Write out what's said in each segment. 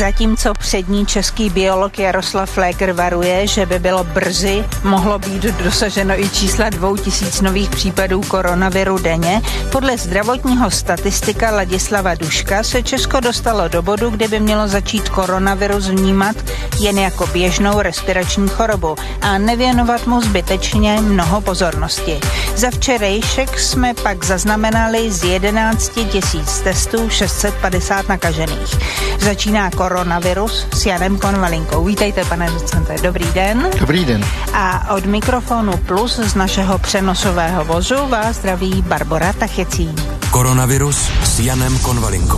Zatímco přední český biolog Jaroslav Fléger varuje, že by bylo brzy mohlo být dosaženo i čísla 2000 nových případů koronaviru denně, podle zdravotního statistika Ladislava Duška se Česko dostalo do bodu, kde by mělo začít koronavirus vnímat jen jako běžnou respirační chorobu a nevěnovat mu zbytečně mnoho pozornosti. Za včerejšek jsme pak zaznamenali z 11 000 testů 650 nakažených. Začíná koronavirus s Janem Konvalinkou. Vítejte, pane docente. Dobrý den. Dobrý den. A od mikrofonu Plus z našeho přenosového vozu vás zdraví Barbora Tachecí. Koronavirus s Janem Konvalinkou.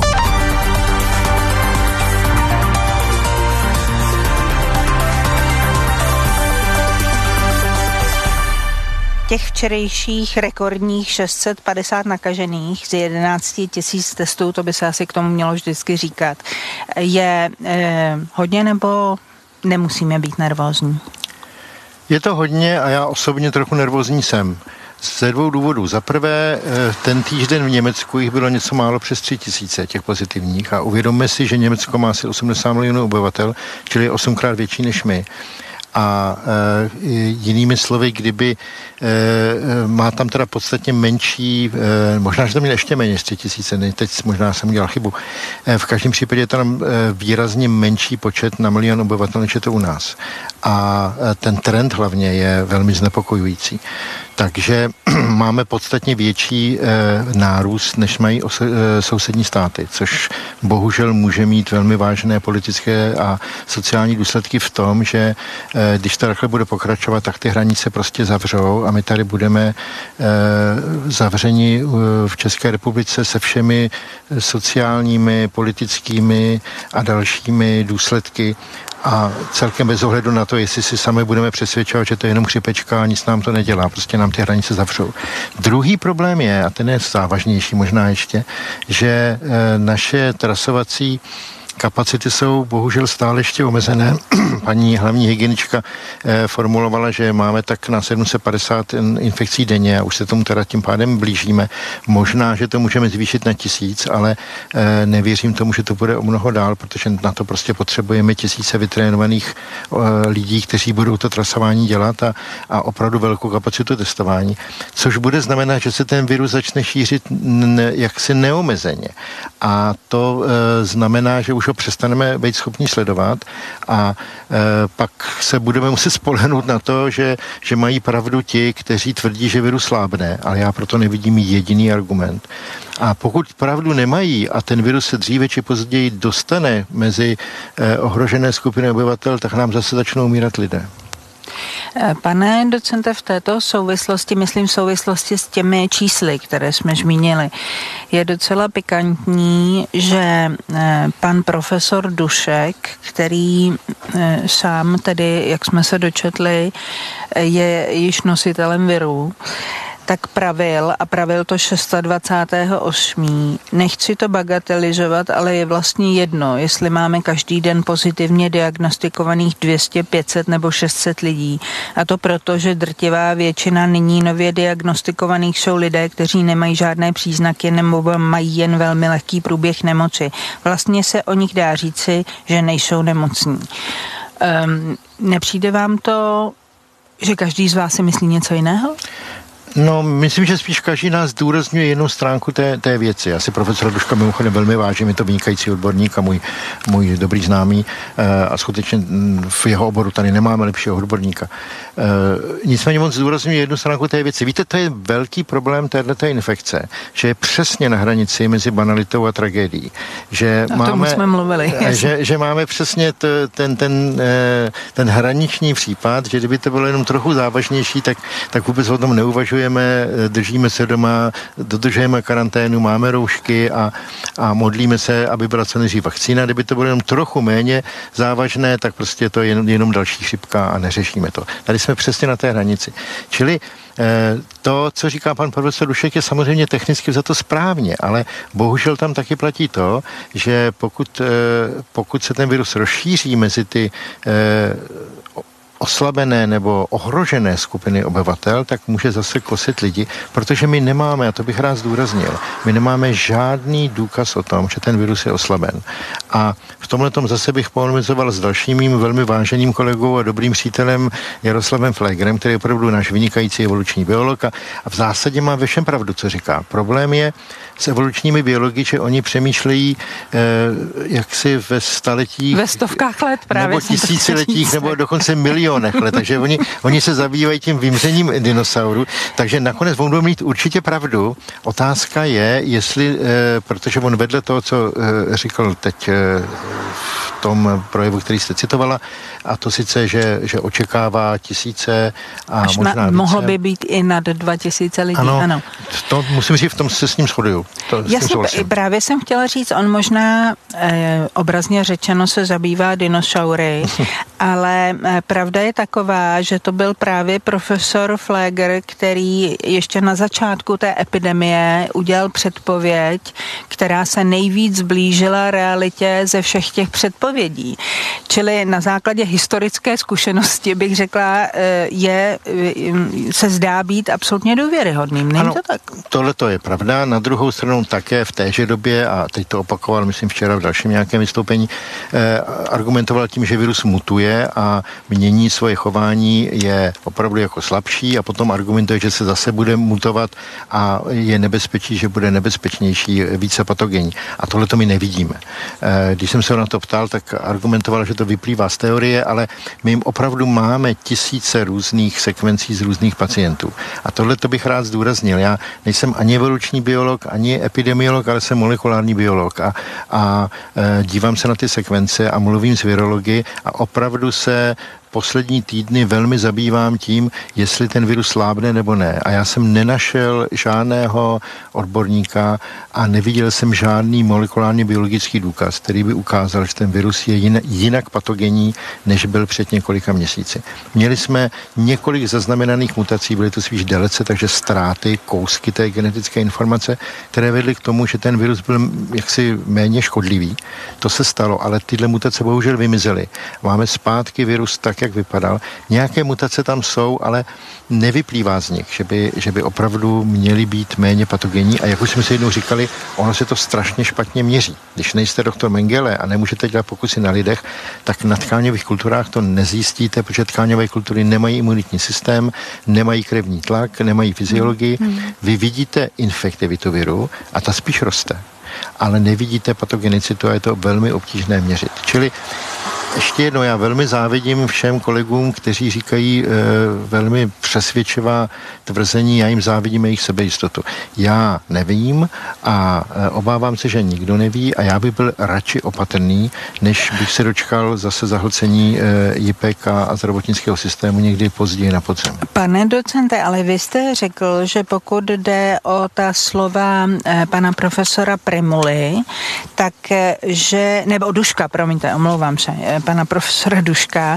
Těch včerejších rekordních 650 nakažených z 11 000 testů, to by se asi k tomu mělo vždycky říkat, je hodně nebo nemusíme být nervózní? Je to hodně a já osobně trochu nervózní jsem. Ze dvou důvodů. Za prvé, ten týden v Německu jich bylo něco málo přes 3000 těch pozitivních a uvědomme si, že Německo má asi 80 milionů obyvatel, čili 8krát větší než my. A jinými slovy, kdyby má tam teda podstatně menší, možná, že to měl ještě méně z 3000, teď možná jsem dělal chybu. V každém případě je tam výrazně menší počet na milion obyvatel, než je to u nás. A ten trend hlavně je velmi znepokojující. Takže máme podstatně větší nárůst, než mají sousední státy, což bohužel může mít velmi vážné politické a sociální důsledky v tom, že když to takhle bude pokračovat, tak ty hranice prostě zavřou a my tady budeme zavřeni v České republice se všemi sociálními, politickými a dalšími důsledky. A celkem bez ohledu na to, jestli si sami budeme přesvědčovat, že to je jenom chřipečka a nic nám to nedělá, prostě nám ty hranice zavřou. Druhý problém je, a ten je závažnější možná ještě, že naše trasovací kapacity jsou bohužel stále ještě omezené. Paní hlavní hygienička formulovala, že máme tak na 750 infekcí denně a už se tomu teda tím pádem blížíme. Možná, že to můžeme zvýšit na 1000, ale nevěřím tomu, že to bude o mnoho dál, protože na to prostě potřebujeme tisíce vytrénovaných lidí, kteří budou to trasování dělat a opravdu velkou kapacitu testování. Což bude znamenat, že se ten virus začne šířit jaksi neomezeně. A to znamená, že už ho přestaneme být schopni sledovat a pak se budeme muset spolehnout na to, že mají pravdu ti, kteří tvrdí, že virus slábne, ale já proto nevidím jediný argument. A pokud pravdu nemají a ten virus se dříve či později dostane mezi ohrožené skupiny obyvatel, tak nám zase začnou umírat lidé. Pane docente, v této souvislosti, myslím v souvislosti s těmi čísly, které jsme zmínili, je docela pikantní, že pan profesor Dušek, který sám tedy, jak jsme se dočetli, je již nositelem viru, tak pravil to 26.8. Nechci to bagatelizovat, ale je vlastně jedno, jestli máme každý den pozitivně diagnostikovaných 200, 500 nebo 600 lidí. A to proto, že drtivá většina nyní nově diagnostikovaných jsou lidé, kteří nemají žádné příznaky nebo mají jen velmi lehký průběh nemoci. Vlastně se o nich dá říci, že nejsou nemocní. Nepřijde vám to, že každý z vás si myslí něco jiného? No, myslím, že spíš každý nás zdůrazňuje jednu stránku té věci. Já si profesora Duška mimochodem velmi vážím, je to vynikající odborník a můj dobrý známý a skutečně v jeho oboru tady nemáme lepšího odborníka. Nicméně moc zdůrazňuje jednu stránku té věci. Víte, to je velký problém téhleté infekce, že je přesně na hranici mezi banalitou a tragédií. Že o tom jsme mluvili. Že máme přesně ten hraniční případ, že kdyby to bylo jenom trochu závažnější, tak vůbec o tom neuvažujeme, držíme se doma, dodržujeme karanténu, máme roušky a modlíme se, aby byla co nejdřív vakcína. Kdyby to bylo jenom trochu méně závažné, tak prostě to je jenom další chřipka a neřešíme to. Tady jsme přesně na té hranici. Čili to, co říká pan profesor Dušek, je samozřejmě technicky za to správně, ale bohužel tam taky platí to, že pokud se ten virus rozšíří mezi ty oslabené nebo ohrožené skupiny obyvatel, tak může zase kosit lidi, protože my nemáme, a to bych rád zdůraznil, my nemáme žádný důkaz o tom, že ten virus je oslaben. A v tomhletom zase bych polemizoval s dalším mým velmi váženým kolegou a dobrým přítelem Jaroslavem Flegrem, který je opravdu náš vynikající evoluční biolog a v zásadě má ve všem pravdu, co říká. Problém je s evolučními biology, že oni přemýšlejí jaksi ve staletích. Ve stovkách let právě. Nebo tisíciletích, nebo dokonce milionech let. Takže oni se zabývají tím vymřením dinosaurů. Takže nakonec on bude mít určitě pravdu. Otázka je, jestli, protože on vedle toho, co říkal teď v tom projevu, který jste citovala, a to sice, že očekává tisíce a až možná více. Mohlo by být i nad 2000 lidí. Ano. To musím říct, v tom se s ním shoduju. Jasně, právě jsem chtěla říct, on možná obrazně řečeno se zabývá dinosaury, ale pravda je taková, že to byl právě profesor Fleger, který ještě na začátku té epidemie udělal předpověď, která se nejvíc blížila realitě ze všech těch předpovědí. Čili na základě historické zkušenosti bych řekla, se zdá být absolutně důvěryhodným. Není to tak? Tohle to je pravda. Na druhou stranu také v téže době, a teď to opakoval, myslím včera v dalším nějakém vystoupení, argumentoval tím, že virus mutuje a mění svoje chování, je opravdu jako slabší a potom argumentuje, že se zase bude mutovat a je nebezpečí, že bude nebezpečnější, více patogenní. A tohle to my nevidíme. Když jsem se na to ptal, tak argumentoval, že to vyplývá z teorie, ale my jim opravdu máme tisíce různých sekvencí z různých pacientů. A tohle to bych rád zdůraznil. Já nejsem ani evoluční biolog, ani epidemiolog, ale jsem molekulární biolog a dívám se na ty sekvence a mluvím s virology a opravdu se poslední týdny velmi zabývám tím, jestli ten virus slábne nebo ne. A já jsem nenašel žádného odborníka a neviděl jsem žádný molekulárně biologický důkaz, který by ukázal, že ten virus je jinak patogenní, než byl před několika měsíci. Měli jsme několik zaznamenaných mutací, byly to spíš delece, takže ztráty, kousky té genetické informace, které vedly k tomu, že ten virus byl jaksi méně škodlivý. To se stalo, ale tyhle mutace bohužel vymizely. Máme zpátky virus tak, jak vypadal. Nějaké mutace tam jsou, ale nevyplývá z nich, že by opravdu měly být méně patogenní a jak už jsme si jednou říkali, ono se to strašně špatně měří. Když nejste doktor Mengele a nemůžete dělat pokusy na lidech, tak na tkáňových kulturách to nezjistíte, protože tkáňové kultury nemají imunitní systém, nemají krevní tlak, nemají fyziologii. Vy vidíte infektivitu viru a ta spíš roste, ale nevidíte patogenicitu a je to velmi obtížné měřit. Čili ještě jednou, já velmi závidím všem kolegům, kteří říkají velmi přesvědčivá tvrzení, já jim závidím jejich sebejistotu. Já nevím a obávám se, že nikdo neví a já bych byl radši opatrný, než bych se dočkal zase zahlcení JIPek a zdravotnického systému někdy později na podzim. Pane docente, ale vy jste řekl, že pokud jde o ta slova pana profesora Primuly, tak nebo Duška, promiňte, omlouvám se, pana profesora Duška,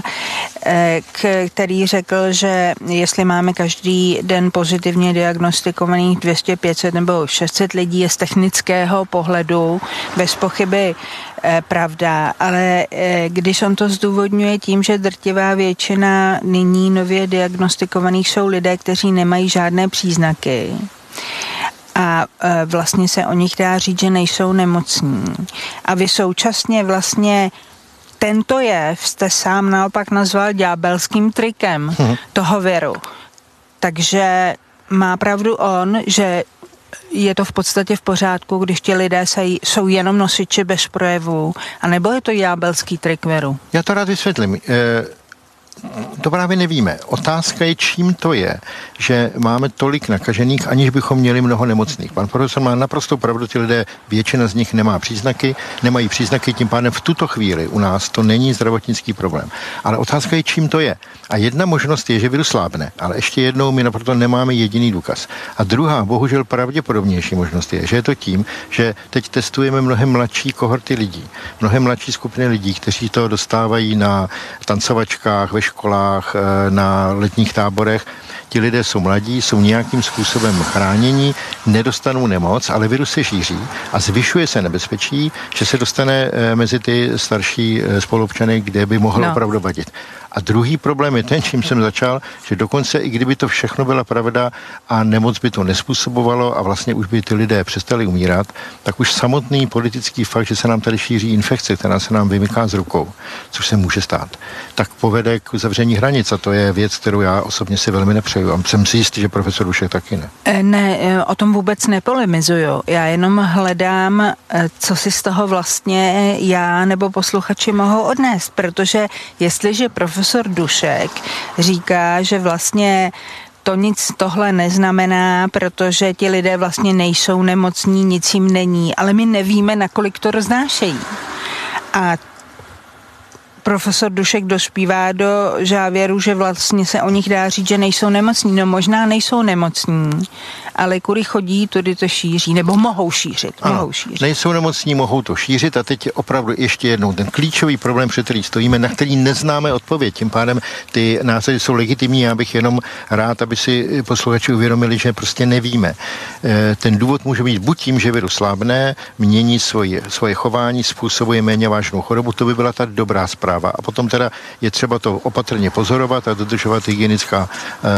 který řekl, že jestli máme každý den pozitivně diagnostikovaných 200, 500 nebo 600 lidí, je z technického pohledu bez pochyby pravda, ale když on to zdůvodňuje tím, že drtivá většina nyní nově diagnostikovaných jsou lidé, kteří nemají žádné příznaky, a vlastně se o nich dá říct, že nejsou nemocní. A vy současně vlastně tento jev jste sám naopak nazval ďábelským trikem toho viru. Takže má pravdu on, že je to v podstatě v pořádku, když ti lidé jsou jenom nosiči bez projevů, anebo je to ďábelský trik viru? Já to rád vysvětlím. To právě nevíme. Otázka je, čím to je, že máme tolik nakažených, aniž bychom měli mnoho nemocných. Pan profesor má naprosto pravdu, ty lidé, většina z nich nemají příznaky, tím pádem v tuto chvíli u nás to není zdravotnický problém. Ale otázka je, čím to je. A jedna možnost je, že virus slábne, ale ještě jednou my naprosto nemáme jediný důkaz. A druhá, bohužel pravděpodobnější možnost je, že je to tím, že teď testujeme mnohem mladší kohorty lidí, mnohem mladší skupiny lidí, kteří to dostávají na tancovačkách, ve školách, na letních táborech. Ti lidé jsou mladí, jsou nějakým způsobem chránění, nedostanou nemoc, ale virus se šíří a zvyšuje se nebezpečí, že se dostane mezi ty starší spoluobčany, kde by mohl opravdu vadit. A druhý problém je ten, čím jsem začal, že dokonce i kdyby to všechno byla pravda a nemoc by to nespůsobovalo a vlastně už by ty lidé přestali umírat, tak už samotný politický fakt, že se nám tady šíří infekce, která se nám vymyká z rukou, což se může stát, tak povede k uzavření hranic a to je věc, kterou já osobně si velmi nepřeju. A jsem si jistý, že profesor Dušek taky ne. Ne, o tom vůbec nepolemizuju. Já jenom hledám, co si z toho vlastně já nebo posluchači mohou odnést, protože jestliže profesor Dušek říká, že vlastně tohle neznamená, protože ti lidé vlastně nejsou nemocní, nic jim není, ale my nevíme, nakolik to roznášejí. A profesor Dušek dospívá do závěru, že vlastně se o nich dá říct, že nejsou nemocní. No možná nejsou nemocní, ale kudy chodí, tudy to šíří, nebo mohou šířit. Nejsou nemocní, mohou to šířit a teď je opravdu ještě jednou ten klíčový problém, před který stojíme, na který neznáme odpověď. Tím pádem ty názory jsou legitimní, já bych jenom rád, aby si posluchači uvědomili, že prostě nevíme. Ten důvod může být buď tím, že virus slábne, mění svoje chování, způsobuje méně vážnou chorobu, to by byla ta dobrá zpráva. A potom teda je třeba to opatrně pozorovat a dodržovat hygienická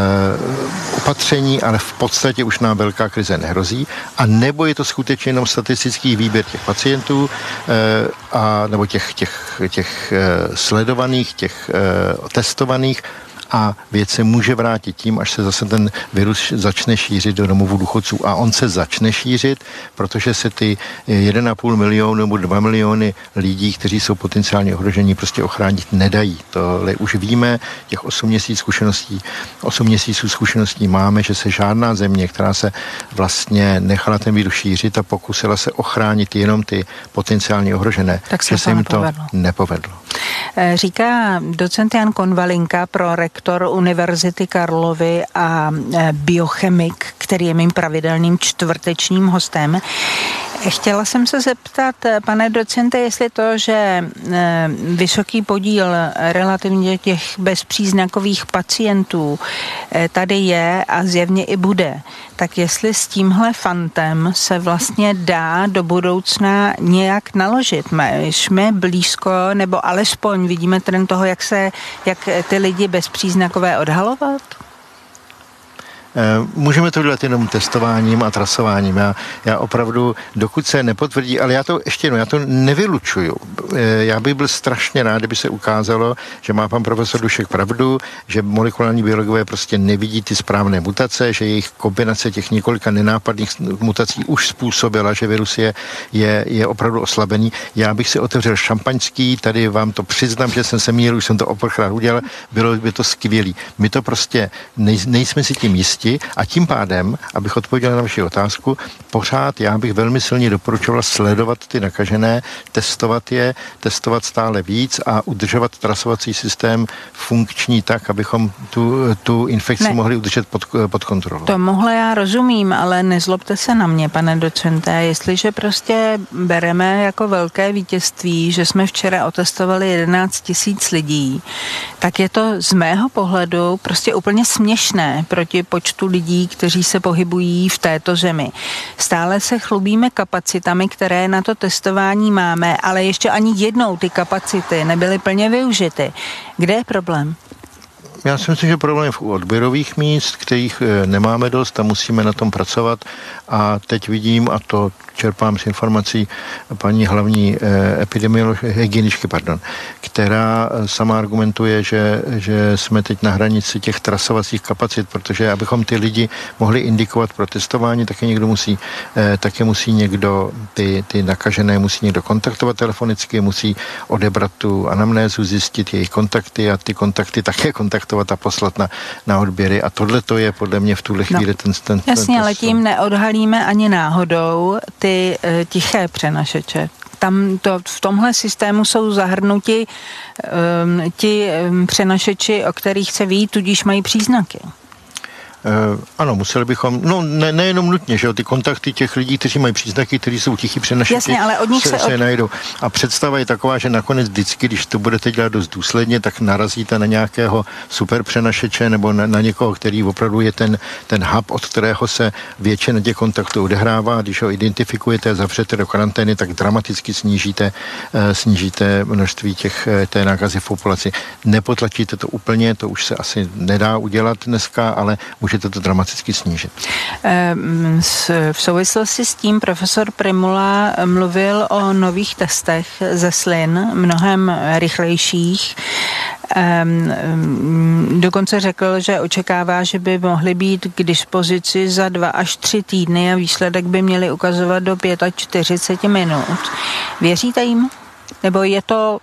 opatření, ale v podstatě už nám velká krize nehrozí. A nebo je to skutečně jenom statistický výběr těch pacientů nebo těch sledovaných, těch testovaných, a věc se může vrátit tím, až se zase ten virus začne šířit do domovů důchodců. A on se začne šířit, protože se ty 1,5 milionu nebo 2 miliony lidí, kteří jsou potenciálně ohrožení, prostě ochránit nedají. Tohle už víme, těch 8 měsíců zkušeností máme, že se žádná země, která se vlastně nechala ten virus šířit a pokusila se ochránit jenom ty potenciálně ohrožené, tak že se jim to nepovedlo. Říká docent Jan Konvalinka, prorektor Univerzity Karlovy a biochemik, který je mým pravidelným čtvrtečním hostem. Chtěla jsem se zeptat, pane docente, jestli to, že vysoký podíl relativně těch bezpříznakových pacientů tady je a zjevně i bude, tak jestli s tímhle fantem se vlastně dá do budoucna nějak naložit. Jsme blízko, nebo alespoň vidíme trend toho, jak ty lidi bezpříznakové odhalovat? Můžeme to dělat jenom testováním a trasováním. Já opravdu, dokud se nepotvrdí, ale já to nevylučuju. Já bych byl strašně rád, kdyby se ukázalo, že má pan profesor Dušek pravdu, že molekulární biologové prostě nevidí ty správné mutace, že jejich kombinace těch několika nenápadných mutací už způsobila, že virus je opravdu oslabený. Já bych si otevřel šampaňský, tady vám to přiznám, že jsem se mýlil, už jsem to opětkrát udělal, bylo by to skvělý. My to prostě nejsme si tím jistí a tím pádem, abych odpověděl na vaši otázku, pořád já bych velmi silně doporučoval sledovat ty nakažené, testovat stále víc a udržovat trasovací systém funkční tak, abychom tu infekci mohli udržet pod kontrolou. Tomuhle já rozumím, ale nezlobte se na mě, pane docente, jestliže prostě bereme jako velké vítězství, že jsme včera otestovali 11 000 lidí, tak je to z mého pohledu prostě úplně směšné proti počtu lidí, kteří se pohybují v této zemi. Stále se chlubíme kapacitami, které na to testování máme, ale ještě ani jednou ty kapacity nebyly plně využity. Kde je problém? Já si myslím, že problém je u odběrových míst, kterých nemáme dost a musíme na tom pracovat. A teď vidím, a to čerpám z informací paní hlavní hygieničky, která sama argumentuje, že jsme teď na hranici těch trasovacích kapacit, protože abychom ty lidi mohli indikovat pro testování, také musí někdo ty nakažené musí někdo kontaktovat telefonicky, musí odebrat tu anamnézu, zjistit jejich kontakty a ty kontakty také kontaktovat a poslat na odběry. A tohle to je podle mě v tuhle chvíli ten jasně, ale tím neodhalíme ani náhodou ty tiché přenašeče. V tomhle systému jsou zahrnuti ti přenašeči, o kterých se ví, tudíž mají příznaky. Ano, museli bychom, nejenom nutně, že jo, ty kontakty těch lidí, kteří mají příznaky, kteří jsou tichý přenašeči, jasně, ale od nich se najdou. A představa je taková, že nakonec vždycky, když to budete dělat dost důsledně, tak narazíte na nějakého super přenašeče nebo na někoho, který opravdu je ten hub, od kterého se většina těch kontaktů odehrává. Když ho identifikujete a zavřete do karantény, tak dramaticky snížíte množství té nákazy v populaci. Nepotlačíte to úplně, to už se asi nedá udělat dneska, ale můžete to dramaticky snížit. V souvislosti s tím profesor Prymula mluvil o nových testech ze slin, mnohem rychlejších. Dokonce řekl, že očekává, že by mohly být k dispozici za 2 až 3 týdny a výsledek by měli ukazovat do 45 minut. Věříte jim? Nebo je to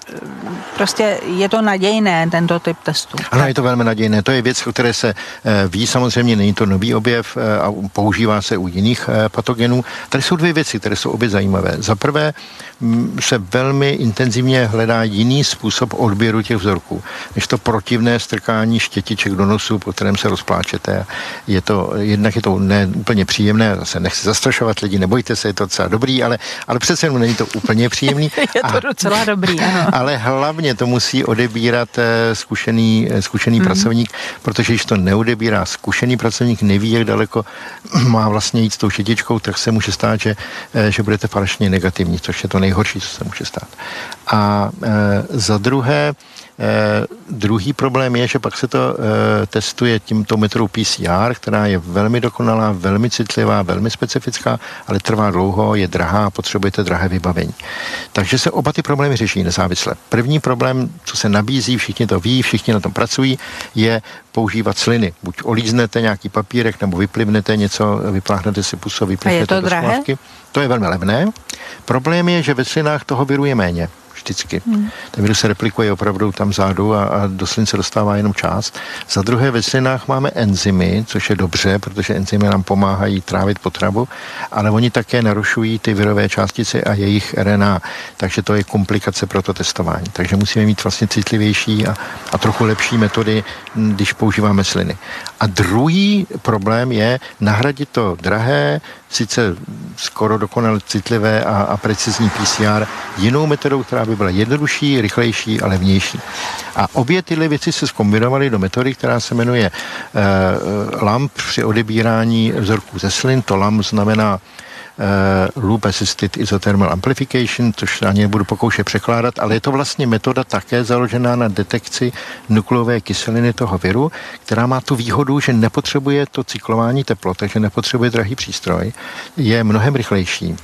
nadějné, tento typ testu? Ano, je to velmi nadějné. To je věc, o které se ví, samozřejmě není to nový objev a používá se u jiných patogenů. Tady jsou 2 věci, které jsou obě zajímavé. Za prvé se velmi intenzivně hledá jiný způsob odběru těch vzorků, než to protivné strkání štětiček do nosu, po kterém se rozpláčete. Jednak je to ne úplně příjemné, zase nechci zastrašovat lidi, nebojte se, je to docela dobrý, ale přece jenom není to úplně příjemný. Je to docela dobrý, ano. Ale hlavně to musí odebírat zkušený pracovník, protože když to neodebírá zkušený pracovník, neví, jak daleko má vlastně jít s tou štětičkou, tak se může stát, že budete falešně negativní, což je to nejhorší, co se může stát. A za druhé, druhý problém je, že pak se to testuje tímto metodou PCR, která je velmi dokonalá, velmi citlivá, velmi specifická, ale trvá dlouho, je drahá, potřebujete drahé vybavení. Takže se oba ty problémy řeší nezávisle. První problém, co se nabízí, všichni to ví, všichni na tom pracují, je používat sliny. Buď olíznete nějaký papírek, nebo vyplivnete něco, vypláchnete si pusu, vyplivnete do skládky. To je velmi levné. Problém je, že ve slinách toho viru je méně. Vždycky. Ten virus se replikuje opravdu tam vzadu a do slin se dostává jenom část. Za druhé, ve slinách máme enzymy, což je dobře, protože enzymy nám pomáhají trávit potravu, ale oni také narušují ty virové částice a jejich RNA. Takže to je komplikace pro to testování. Takže musíme mít vlastně citlivější a trochu lepší metody, když používáme sliny. A druhý problém je nahradit to drahé, sice skoro dokonale citlivé a precizní PCR jinou metodou, která by byla jednodušší, rychlejší a levnější. A obě tyhle věci se zkombinovaly do metody, která se jmenuje LAMP při odebírání vzorků ze slin. To LAMP znamená Loop Assisted Isothermal Amplification, což ani nebudu pokoušet překládat, ale je to vlastně metoda také založená na detekci nukleové kyseliny toho viru, která má tu výhodu, že nepotřebuje to cyklování teplot, takže nepotřebuje drahý přístroj, je mnohem rychlejší.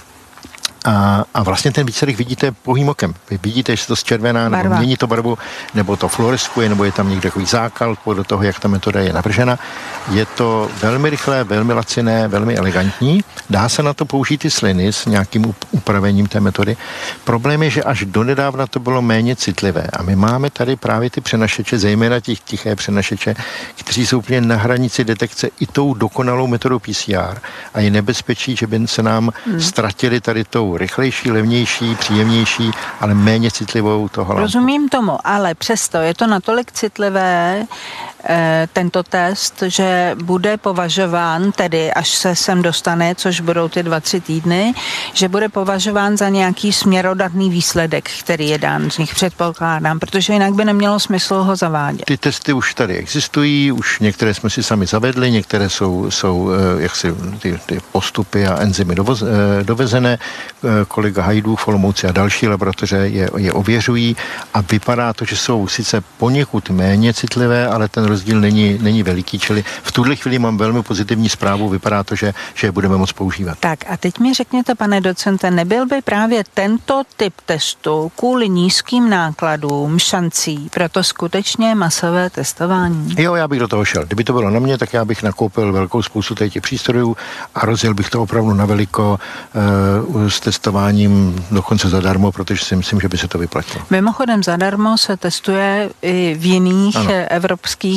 A vlastně ten výsledek vidíte pouhým okem. Vy vidíte, že se to zčervená, nebo mění to barvu, nebo to fluoreskuje, nebo je tam někde takový zákal podle toho, jak ta metoda je navržena. Je to velmi rychlé, velmi laciné, velmi elegantní. Dá se na to použít i sliny s nějakým upravením té metody. Problém je, že až donedávna to bylo méně citlivé. A my máme tady právě ty přenašeče, zejména těch tiché přenašeče, kteří jsou úplně na hranici detekce i tou dokonalou metodou PCR. A je nebezpečí, že by se nám ztratili tady tou rychlejší, levnější, příjemnější, ale méně citlivou toho lampu. Rozumím tomu, ale přesto je to natolik citlivé, tento test, že bude považován, tedy až se sem dostane, což budou ty 2-3 týdny, že bude považován za nějaký směrodatný výsledek, který je dán z nich, předpokládám, protože jinak by nemělo smysl ho zavádět. Ty testy už tady existují, už některé jsme si sami zavedli, některé jsou jaksi ty postupy a enzymy dovezené. Kolega Hajdů, v Olomouci a další laboratoře je ověřují a vypadá to, že jsou sice poněkud méně citlivé, ale ten rozdíl není veliký, čili v tuhle chvíli mám velmi pozitivní zprávu, vypadá to, že je budeme moct používat. Tak a teď mi řekněte, pane docente, nebyl by právě tento typ testu kvůli nízkým nákladům šancí pro to skutečně masové testování? Jo, já bych do toho šel. Kdyby to bylo na mě, tak já bych nakoupil velkou spoustu těch přístrojů a rozjel bych to opravdu na veliko s testováním dokonce zadarmo, protože si myslím, že by se to vyplatilo. Mimochodem zadarmo se testuje i v jiných evropských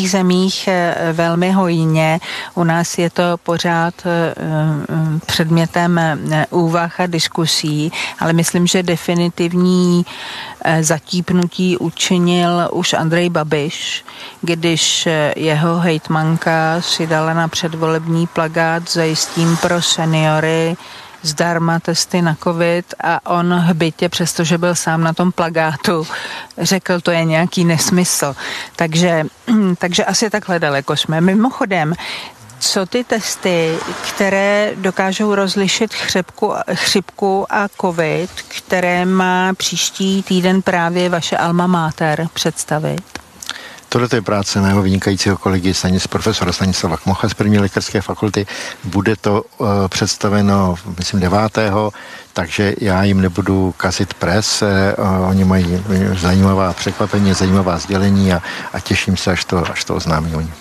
jiných zemích velmi hojně. U nás je to pořád předmětem úvah a diskusí, ale myslím, že definitivní zatípnutí učinil už Andrej Babiš, když jeho hejtmanka si dala na předvolební plakát "Zajistím pro seniory zdarma testy na covid" a on hbitě, přestože byl sám na tom plakátu, řekl, to je nějaký nesmysl. Takže asi takhle daleko jsme. Mimochodem, co ty testy, které dokážou rozlišit chřipku a covid, které má příští týden právě vaše alma mater představit? Tohle je práce mého vynikajícího kolegy profesora Stanislava Kmocha z první lékařské fakulty. Bude to představeno, myslím, 9. takže já jim nebudu kazit pres. Oni mají zajímavá překvapení, zajímavá sdělení a těším se, až to oznámí oni.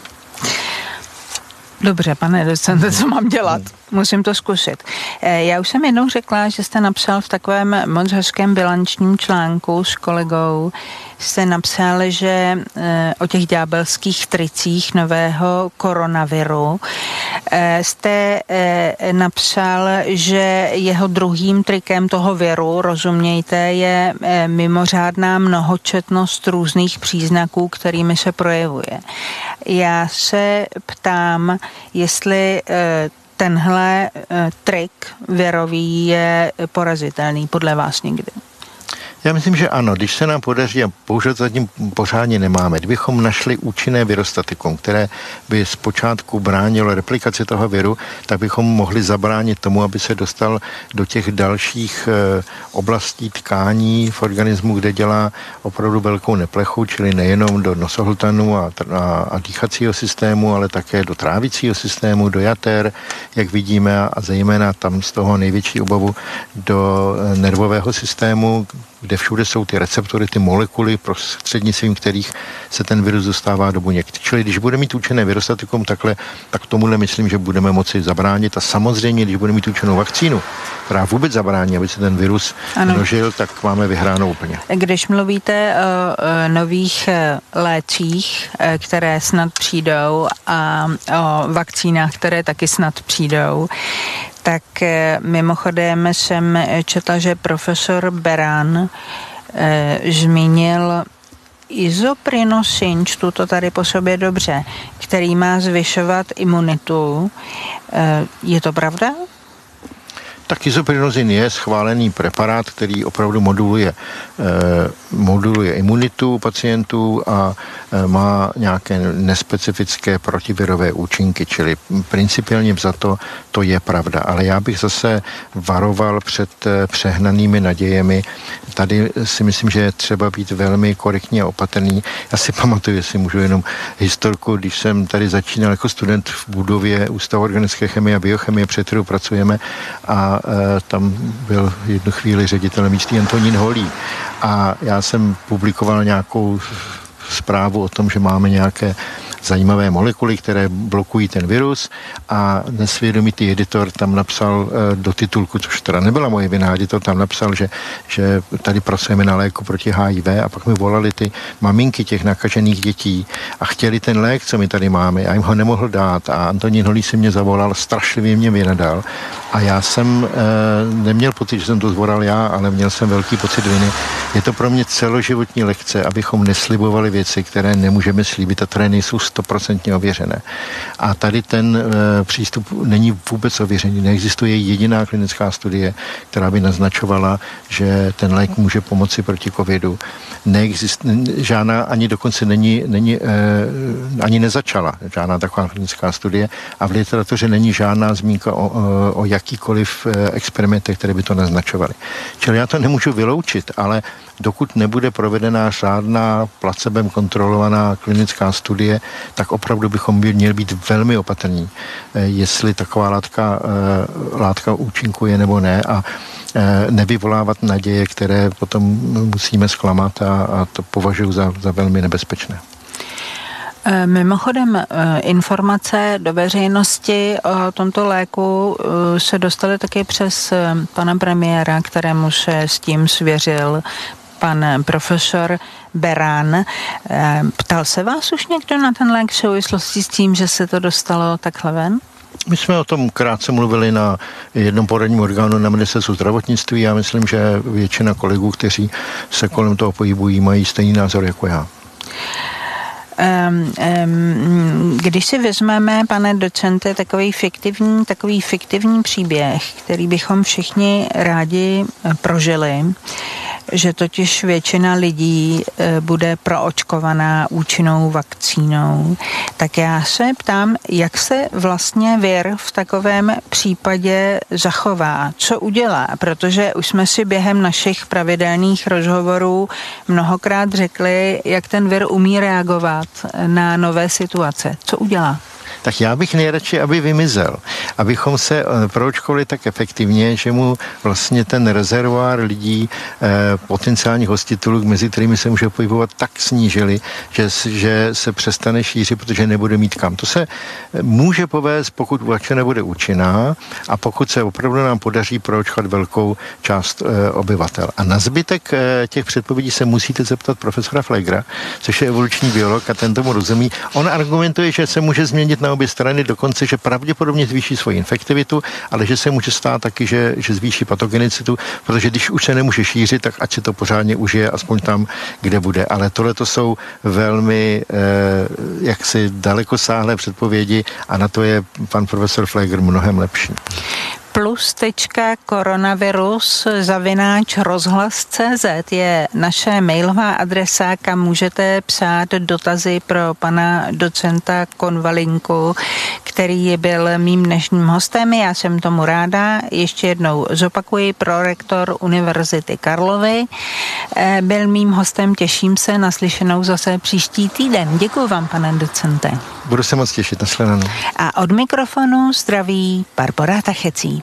Dobře, pane docente, co mám dělat? Musím to zkusit. Já už jsem jednou řekla, že jste napsal v takovém moc hezkém bilančním článku s kolegou, jste napsal, že o těch ďábelských tricích nového koronaviru jste napsal, že jeho druhým trikem toho viru, rozumějte, je mimořádná mnohočetnost různých příznaků, kterými se projevuje. Já se ptám, jestli tenhle trik virový je porazitelný podle vás někdy? Já myslím, že ano, když se nám podaří, a bohužel zatím pořádně nemáme, kdybychom našli účinné virostatikum, které by zpočátku bránilo replikaci toho viru, tak bychom mohli zabránit tomu, aby se dostal do těch dalších oblastí tkání v organismu, kde dělá opravdu velkou neplechu, čili nejenom do nosohltanu a dýchacího systému, ale také do trávicího systému, do jater, jak vidíme, a zejména tam z toho největší obavu do nervového systému, kde všude jsou ty receptory, ty molekuly, prostřednictvím kterých se ten virus dostává do buněk. Čili když bude mít účinné virostatikum takhle, tak tomuhle myslím, že budeme moci zabránit. A samozřejmě, když bude mít účinnou vakcínu, která vůbec zabrání, aby se ten virus množil, tak máme vyhráno úplně. Když mluvíte o nových lécích, které snad přijdou, a o vakcínách, které taky snad přijdou, tak mimochodem jsem četla, že profesor Beran zmínil isoprinosin, čtu to tady po sobě dobře, který má zvyšovat imunitu. Je to pravda? Tak isoprinosin je schválený preparát, který opravdu moduluje imunitu pacientů a má nějaké nespecifické protivirové účinky, čili principiálně vzato to je pravda. Ale já bych zase varoval před přehnanými nadějemi. Tady si myslím, že je třeba být velmi korektní a opatrný. Já si pamatuju, jestli můžu jenom historku, když jsem tady začínal jako student v budově Ústavu organické chemie a biochemie, před kterou pracujeme, a tam byl jednu chvíli ředitelem místní Antonín Holý. A já jsem publikoval nějakou zprávu o tom, že máme nějaké zajímavé molekuly, které blokují ten virus, a nesvědomitý editor tam napsal do titulku, což teda nebyla moje vina, editor tam napsal, že tady pracujeme na léku proti HIV, a pak mi volali ty maminky těch nakažených dětí a chtěli ten lék, co my tady máme, a jim ho nemohl dát, a Antonín Holý si mě zavolal, strašlivě mě vynadal, a já jsem neměl pocit, že jsem to zvoral já, ale měl jsem velký pocit viny. Je to pro mě celoživotní lekce, abychom neslibovali věci, které nemůžeme slíbit a které nejsou 100% ověřené. A tady ten přístup není vůbec ověřený. Neexistuje jediná klinická studie, která by naznačovala, že ten lék může pomoci proti covidu. Žádná ani dokonce ani nezačala žádná taková klinická studie, a v literatuře není žádná zmínka o jakýkoliv experimentech, které by to naznačovaly. Čili já to nemůžu vyloučit, ale dokud nebude provedená řádná placebem kontrolovaná klinická studie, tak opravdu bychom měli být velmi opatrní, jestli taková látka účinkuje nebo ne, a nevyvolávat naděje, které potom musíme zklamat, a to považuji za velmi nebezpečné. Mimochodem, informace do veřejnosti o tomto léku se dostaly taky přes pana premiéra, kterému se s tím svěřil pan profesor Beran. Ptal se vás už někdo na ten lék v souvislosti s tím, že se to dostalo takhle ven? My jsme o tom krátce mluvili na jednom poradním orgánu na ministerstvu zdravotnictví. Já myslím, že většina kolegů, kteří se kolem toho pohybují, mají stejný názor jako já. Když si vezmeme, pane docente, takový fiktivní příběh, který bychom všichni rádi prožili, že totiž většina lidí bude proočkovaná účinnou vakcínou, tak já se ptám, jak se vlastně vir v takovém případě zachová, co udělá, protože už jsme si během našich pravidelných rozhovorů mnohokrát řekli, jak ten vir umí reagovat na nové situace. Co udělá? Tak já bych nejradši, aby vymizel, abychom se proočkovali tak efektivně, že mu vlastně ten rezervoár lidí, potenciálních hostitelů, mezi kterými se může pohybovat, tak snížili, že se přestane šířit, protože nebude mít kam. To se může povést, pokud vakcína nebude účinná a pokud se opravdu nám podaří proočkovat velkou část obyvatel. A na zbytek těch předpovědí se musíte zeptat profesora Flegera, což je evoluční biolog a ten tomu rozumí. On argumentuje, že se může změnit na obě strany, dokonce, že pravděpodobně zvýší svoji infektivitu, ale že se může stát taky, že zvýší patogenicitu, protože když už se nemůže šířit, tak ať si to pořádně užije, aspoň tam, kde bude. Ale tohle to jsou velmi jaksi dalekosáhlé předpovědi a na to je pan profesor Fleger mnohem lepší. plus.koronavirus@rozhlas.cz je naše mailová adresa, kam můžete psát dotazy pro pana docenta Konvalinku, který byl mým dnešním hostem. Já jsem tomu ráda. Ještě jednou zopakuji, prorektor Univerzity Karlovy. Byl mým hostem, těším se na slyšenou zase příští týden. Děkuji vám, pane docente. Budu se moc těšit, nashledanou. A od mikrofonu zdraví Barbora Tachecí.